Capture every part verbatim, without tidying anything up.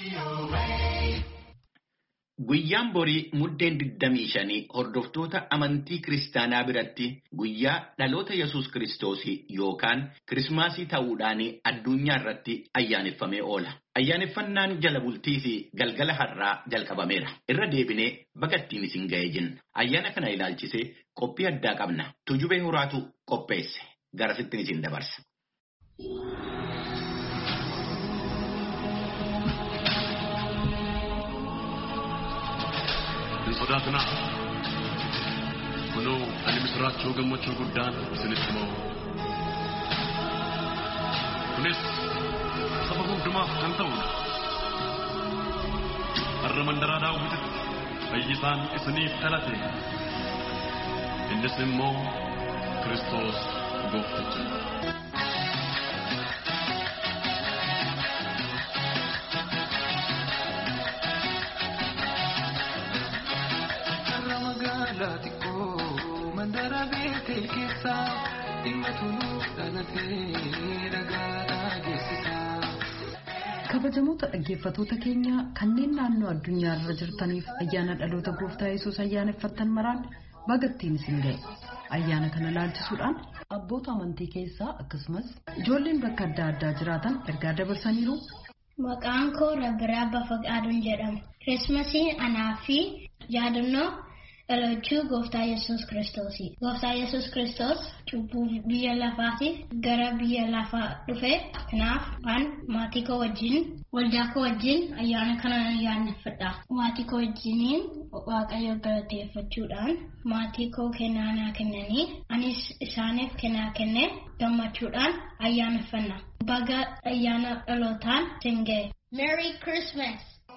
Guyyaan borii muddeen digdamii shanii hordoftoota amantii kiristaanaa biratti guyyaa dhaloota Yesuus Kiristoosii yookaan Kirismaasii ta'uudhaan addunyaa irratti ayyaaneffamee oola. Ayyaaneffannaan jala bultii fi galgala har'aa jalqabameera. Irra deebinee bagattiin isin ga'ee jenna. Ayyaana kana ilaalchisee qophii addaa qabna. Tujubee Horaatu qopheesse. Garasittiin isin dabarsa. Sodaatna kunoo ani misraachoo gammachuu guddaan isinitti himu kunis saba hundumaaf kan ta'udha. Har'a mandaraa Daawititti fayyisaan isiniif dhalate, innis immoo Kiristoos Goofticha. Kabajamoota dhaggeeffattoota keenya kanneen naannoo addunyaa irra jirtaniif ayyaana dhaloota Gooftaa Yesuus ayyaaneffattan maraan bagattiin isin ga'e. Ayyaana kana ilaalchisuudhaan abboota amantii keessaa akkasumas ijoolleen bakka adda addaa jiraatan ergaa dabarsaniiru. Maqaan koo Rabbiraa Bafaqaaduun jedhama. Kirismasiin anaa fi yaadannoo dhalachuu Gooftaa Yesuus Kiristoosi. Gooftaa Yesuus Kiristoos cubbuu biyya lafaatiif gara biyya lafaa dhufe. Kanaaf an maatii koo wajjin waldaa koo wajjin ayyaana kana ayyaaneffadha. Maatii koo wajjiniin Waaqayyo galateeffachuudhaan maatii koo kennaa naa kennanii anis isaaniif kennaa kennee gammachuudhaan ayyaaneffanna. Baga ayyaana dhalootaan isin ga'e. Merry Christmas!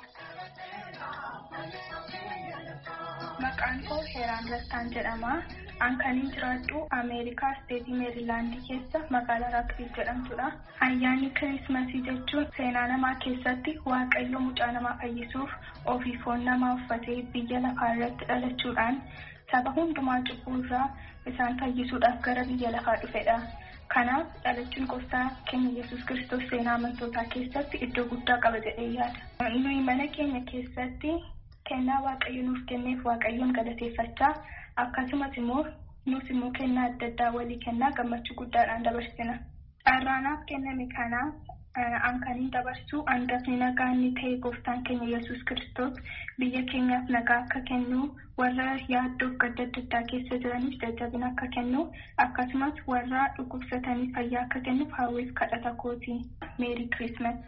Maqaan koo Heeraan Rastaan jedhama. An kanin jiraadhu Ameerikaa Steetii Meerilaandii keessa magaalaa Raakvil jedhamtudha. Ayyaanni Kirismasii jechuun seenaa namaa keessatti Waaqayyo mucaa namaa fayyisuuf ofii foon namaa uffatee biyya lafaa irratti dhalachuudhaan saba hundumaa cubbuu irraa isaan fayyisuudhaaf gara biyya lafaa dhufedha. Kanaaf dhalachuun Gooftaa keenya Yesuus Kiristoos seenaa amantootaa keessatti iddoo guddaa qaba jedhee yaada. Nuyi mana keenya keessatti kennaa Waaqayyo nuuf kenneef Waaqayyoon galateeffachaa akkasumas immoo nus immoo kennaa adda addaa walii kennaa gammachuu guddaadhaan dabarsina. Dharraanaaf kenname kana an kanin dabarsu hangafni nagaa inni ta'e Gooftaan keenya Yesuus Kiristoos biyya keenyaaf nagaa akka kennu, warra yaaddoof gadda adda addaa keessa jiraniif jajjabina akka kennu akkasumas warra dhukkubsataniif fayyaa akka kennuuf hawwiif kadhata kooti. Merry Christmas.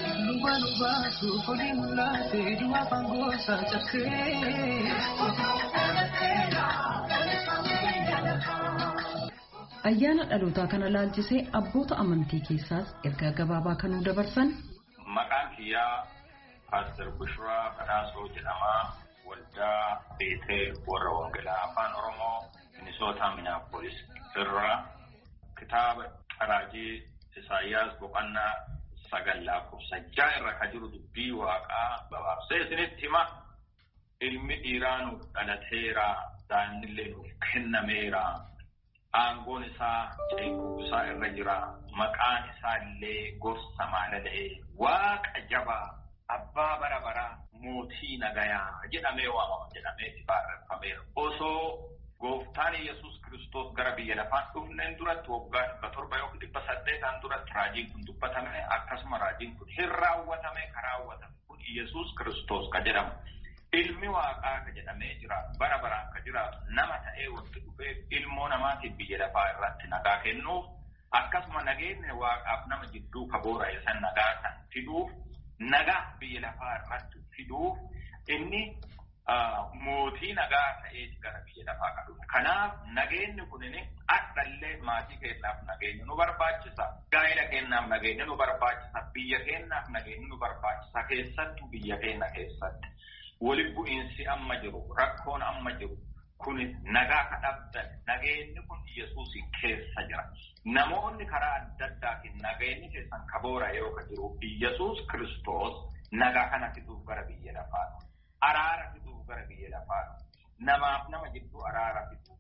Ayyaana dhalootaa kana ilaalchisee abboota amantii keessaas ergaa gabaabaa kanuu dabarsan. Maqaan kiyyaa Paaster Bushraa Badhaasoo jedhama. Waldaa Beetee warra Wangeelaa Afaan Oromoo Minisootaa Minaapolis irraa kitaaba Raajii Isaayyaas boqonnaa sagal lakkoofsa ja'a irra kan jiru dubbii Waaqaa gabaabsee isinitti hima. Ilmi dhiiraa nuuf dhalateera, daa'imnillee nuuf kennameera. Aangoon isaa ceekuu isaa irra jira. Maqaan isaa illee gorsa maalala'ee Waaqa jabaa abbaa bara baraa mootii nagayaa jedhamee waamama jedhamee itti barreeffameera. Osoo Gooftaan Yesuus Kiristoos gara biyya lafaan dhufneen duratti waggaa dhibba torba yookiin dhibba saddeetaan duratti raajiin kun dubbatame akkasuma raajiin kun hin raawwatame kan raawwatame kun Yesuus Kiristoos ka jedhamu. Ilmi Waaqaa ka jedhamee jiraatu bara baraan ka jiraatu nama ta'ee wanti dhufee ilmoo namaatiif biyya lafaa irratti nagaa kennuuf akkasuma nageenya Waaqaaf nama jidduu ka boora'e san nagaa kan fiduuf nagaa biyya lafaa irratti fiduuf inni mootii nagaa ta'ee gara biyya lafaa ka dhufe. Kanaaf nageenyi kunini adhallee maatii keenyaaf nageenya nu barbaachisa. Gaa'ela keenyaaf nageenya nu barbaachisa. Biyya keenyaaf nageenya nu barbaachisa. Keessattuu biyya keenya keessatti. Waliin bu'iinsi amma jiru, rakkoon amma jiru, kun nagaa ka dhabdan, nageenyi kun Yesuusin keessa jira. Namoonni karaa adda addaatiin nageenyi keessan kaboora yoo ka jiru, Yesuus Kiristoos nagaa kana fiduuf gara biyya lafaa, araara fiduuf gara biyya lafaa, namaaf nama jidduu araara fiduuf,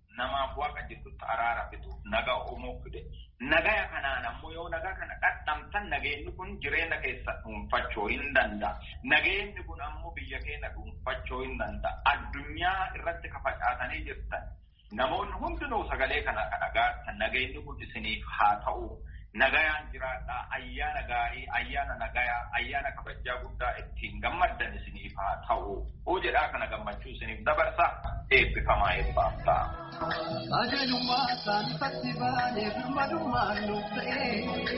namaaf waaqa jirtutti araara fidu nagaa uumuu fide. Nagaya kanaan ammoo yoo nagaa kana qaxxamtan nageenyi kun jireenya keessa dhuunfachuu hin danda'a. Nageenyi kun ammoo biyya keenya dhuunfachuu hin danda'a. Addunyaa irratti kafacaatanii jirtan namoonni hundinuu sagalee kana dhagaatan nageenyi kun isiniif haa ta'u. Nagayaan jiraadhaa ayyaana gaarii ayyaana nagayaa ayyaana kabajaa guddaa ittiin gammaddan isiniif haa ta'u. Hoo jedhaa kana gammachuu isiniif dabarsa eebbifamaa eebbaaf ta'a. Adeemummaa saanfatti baanee birmadummaa nuuf ta'ee.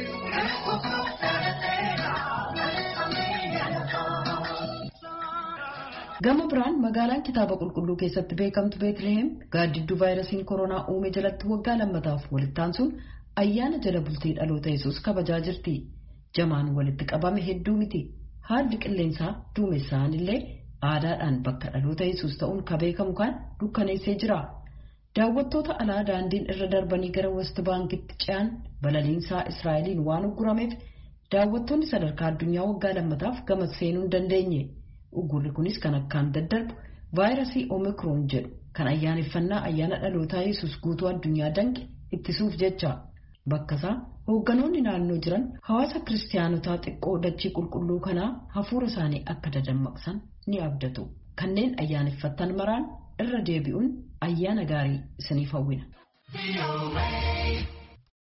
Gama biraan magaalaan kitaaba qulqulluu keessatti beekamtu Beetlehem gaaddidduu vaayirasiin koronaa uume jalatti waggaa lammataaf walitti aansuun ayyaana jala bultii dhaloota Yesuus kabajaa jirti. Jamaan walitti qabame hedduu miti. Haalli qilleensaa duumessaan illee aadaadhaan bakka dhaloota Yesuus ta'uun ka beekamu kan dukkaneessee jira. Daawwattoota alaa daandiin irra darbanii gara West Baankitti ce'an balaliinsaa Israa'eliin waan uggurameef daawwattoonni sadarkaa addunyaa waggaa lammataaf gama seenuu hin dandeenye. Uggurri kunis kan akkaan daddarbu vaayirasii Omikroon jedhu kan ayyaaneffannaa ayyaana dhalootaa Yesuus guutuu addunyaa danqe ittisuuf jecha. Bakka isaa hoogganoonni naannoo jiran hawaasa kiristaanotaa xiqqoo dachii qulqulluu kanaa hafuura isaanii akka dadammaqsan ni abdatu. Kanneen ayyaaneffattan maraan irra deebi'uun ayyaana gaarii isiniif hawwina.